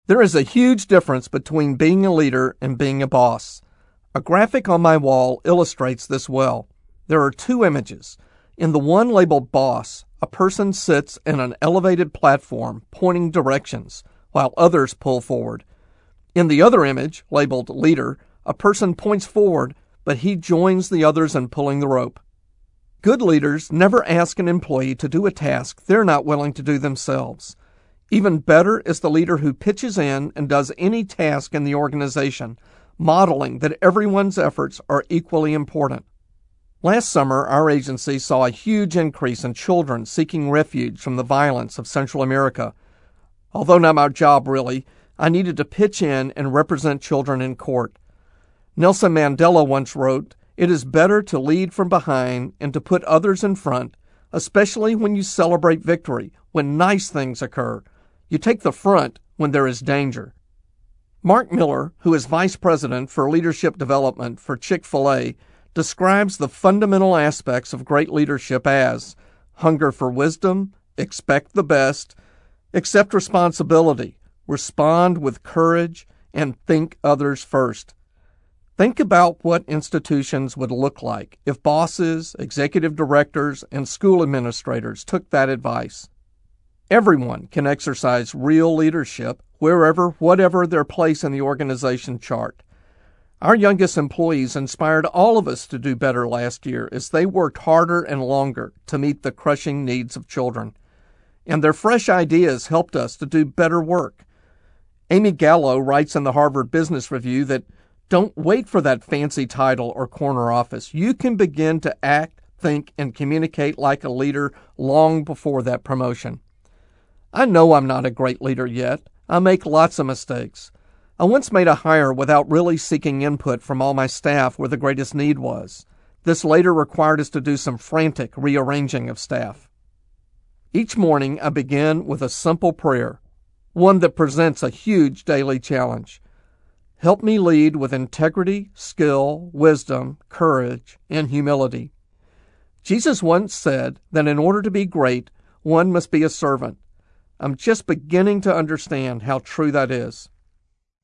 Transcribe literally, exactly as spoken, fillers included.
There is a huge difference between being a leader and being a boss. A graphic on my wall illustrates this well. There are two images. In the one labeled boss, a person sits in an elevated platform pointing directions, while others pull forward. In the other image, labeled leader, a person points forward, but he joins the others in pulling the rope. Good leaders never ask an employee to do a task they're not willing to do themselves. Even better is the leader who pitches in and does any task in the organization, modeling that everyone's efforts are equally important. Last summer, our agency saw a huge increase in children seeking refuge from the violence of Central America. Although not my job really, I needed to pitch in and represent children in court. Nelson Mandela once wrote, "It is better to lead from behind and to put others in front, especially when you celebrate victory, when nice things occur. You take the front when there is danger." Mark Miller, who is Vice President for Leadership Development for Chick-fil-A, describes the fundamental aspects of great leadership as hunger for wisdom, expect the best, accept responsibility, respond with courage, and think others first. Think about what institutions would look like if bosses, executive directors, and school administrators took that advice. Everyone can exercise real leadership wherever, whatever their place in the organization chart. Our youngest employees inspired all of us to do better last year as they worked harder and longer to meet the crushing needs of children. And their fresh ideas helped us to do better work. Amy Gallo writes in the Harvard Business Review that don't wait for that fancy title or corner office. You can begin to act, think, and communicate like a leader long before that promotion. I know I'm not a great leader yet. I make lots of mistakes. I once made a hire without really seeking input from all my staff where the greatest need was. This later required us to do some frantic rearranging of staff. Each morning I begin with a simple prayer, one that presents a huge daily challenge. Help me lead with integrity, skill, wisdom, courage, and humility. Jesus once said that in order to be great, one must be a servant. I'm just beginning to understand how true that is.